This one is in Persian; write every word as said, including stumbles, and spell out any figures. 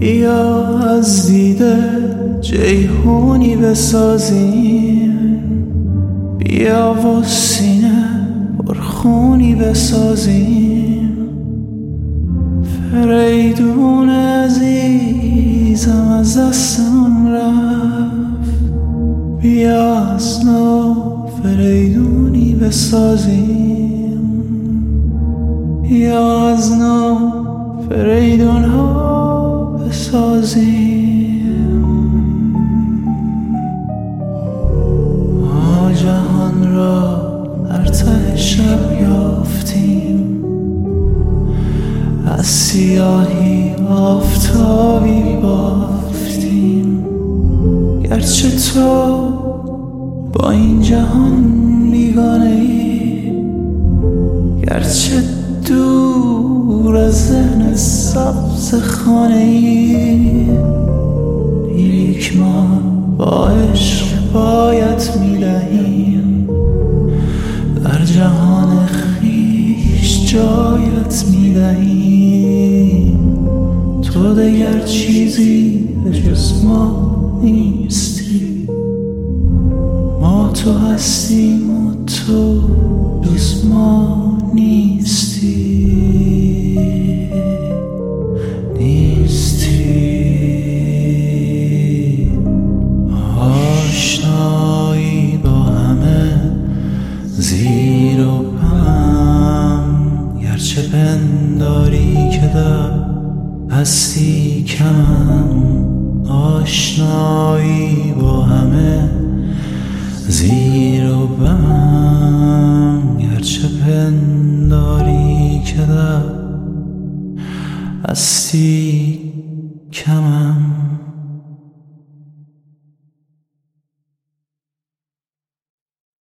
بیا از دیده جیحونی بسازیم، بیا و سینه پرخونی بسازیم. فریدون عزیزم از دستمون رفت، بیا از نو فریدونی بسازیم، بیا از نو فریدون ها بسازیم. ما جهان را در ته شب یافتیم، از سیاهی آفتابی بافتیم. گرچه تو با این جهان بیگانه ای، گرچه دور از ذهن سبز خانه ای، لیک ما با عشق پایت میدهیم، در جهان خویش جایت میدهیم. تو دیگر چیزی جز ما نیستی، ما تو هستیم و تو جز ما نیستی. نیستی آشنایی با همه زیر و بم، گرچه پنداری که در هستی کم. آشنایی با همه زیر و بم، گرچه پنداری که در هستی کمم.